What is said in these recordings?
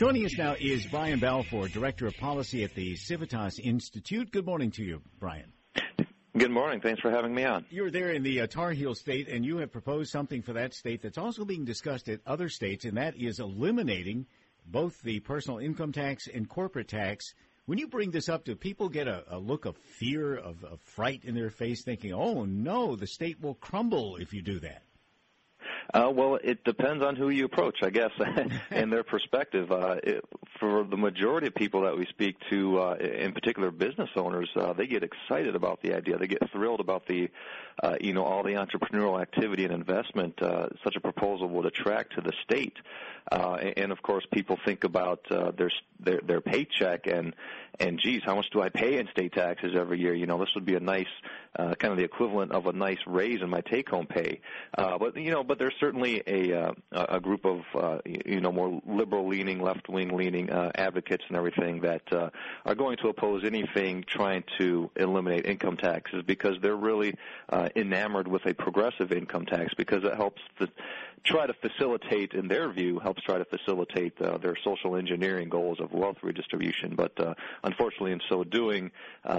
Joining us now is Brian Balfour, Director of Policy at the Civitas Institute. Good morning to you, Brian. Good morning. Thanks for having me on. You're there in the Tar Heel state, and you have proposed something for that state that's also being discussed at other states, and that is eliminating both the personal income tax and corporate tax. When you bring this up, do people get a look of fear, of fright in their face, thinking, oh, no, the state will crumble if you do that? Well, it depends on who you approach, I guess, and their perspective. For the majority of people that we speak to, in particular business owners, they get excited about the idea. They get thrilled about the, all the entrepreneurial activity and investment such a proposal would attract to the state. And of course, people think about their paycheck and geez, how much do I pay in state taxes every year? This would be a nice kind of the equivalent of a nice raise in my take-home pay. But there's certainly a group of more liberal-leaning, left-wing-leaning advocates and everything that are going to oppose anything trying to eliminate income taxes because they're really enamored with a progressive income tax because it helps try to facilitate, in their view, their social engineering goals of wealth redistribution. But unfortunately, in so doing,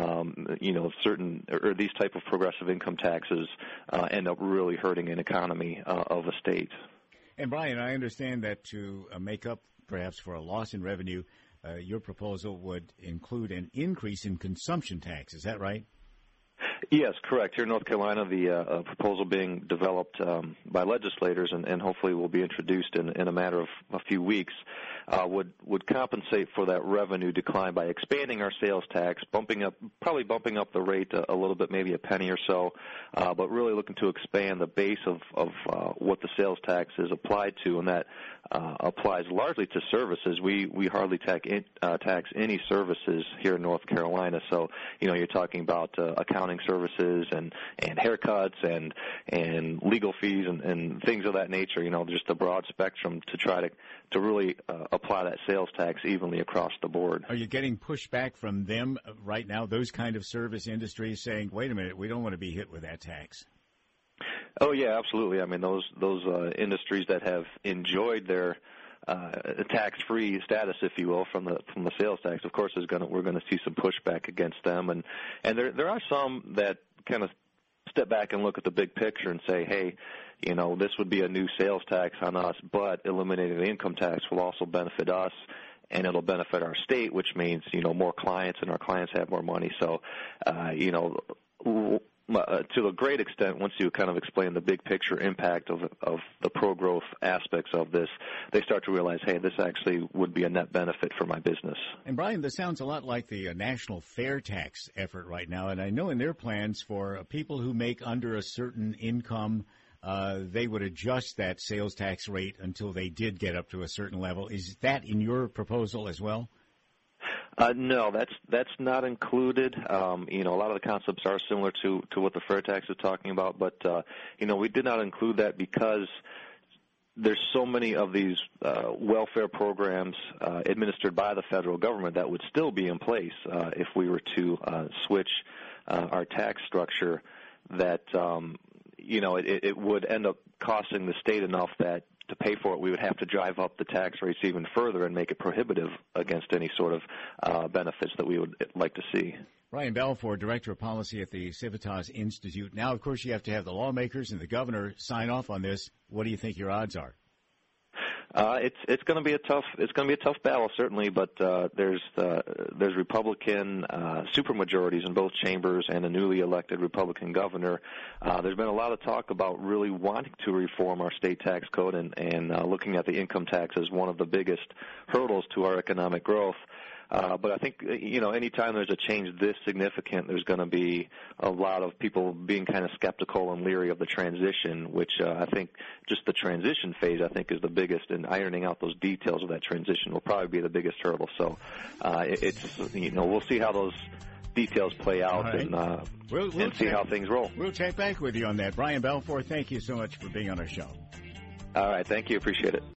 these type of progressive income taxes end up really hurting an economy of a state. And Brian, I understand that to make up perhaps for a loss in revenue, your proposal would include an increase in consumption tax. Is that right? Yes, correct. Here in North Carolina, the proposal being developed by legislators and hopefully will be introduced in a matter of a few weeks would compensate for that revenue decline by expanding our sales tax, bumping up the rate a little bit, maybe a penny or so, but really looking to expand the base of what the sales tax is applied to, and that applies largely to services. We hardly tax any services here in North Carolina, so you're talking about accounting services and haircuts and legal fees and things of that nature. Just a broad spectrum to try to really apply that sales tax evenly across the board. Are you getting pushback from them right now? Those kind of service industries saying, "Wait a minute, we don't want to be hit with that tax." Oh yeah, absolutely. I mean, those industries that have enjoyed their tax-free status, if you will, from the sales tax, of course, we're going to see some pushback against them, and there are some that kind of step back and look at the big picture and say, hey, this would be a new sales tax on us, but eliminating the income tax will also benefit us, and it'll benefit our state, which means more clients, and our clients have more money. So, to a great extent, once you kind of explain the big picture impact of the pro-growth aspects of this, they start to realize, hey, this actually would be a net benefit for my business. And Brian, this sounds a lot like the national fair tax effort right now. And I know in their plans for people who make under a certain income, they would adjust that sales tax rate until they did get up to a certain level. Is that in your proposal as well? No, that's not included. A lot of the concepts are similar to what the fair tax is talking about, but we did not include that because there's so many of these welfare programs administered by the federal government that would still be in place if we were to switch our tax structure that it would end up costing the state enough that to pay for it, we would have to drive up the tax rates even further and make it prohibitive against any sort of benefits that we would like to see. Brian Balfour, Director of Policy at the Civitas Institute. Now, of course, you have to have the lawmakers and the governor sign off on this. What do you think your odds are? It's going to be a tough battle, certainly, but there's Republican supermajorities in both chambers and a newly elected Republican governor. There's been a lot of talk about really wanting to reform our state tax code and looking at the income tax as one of the biggest hurdles to our economic growth. But I think, anytime there's a change this significant, there's going to be a lot of people being kind of skeptical and leery of the transition, which I think just the transition phase, I think, is the biggest, and ironing out those details of that transition will probably be the biggest hurdle. So we'll see how those details play out, right, and see how things roll. We'll check back with you on that. Brian Balfour, thank you so much for being on our show. All right. Thank you. Appreciate it.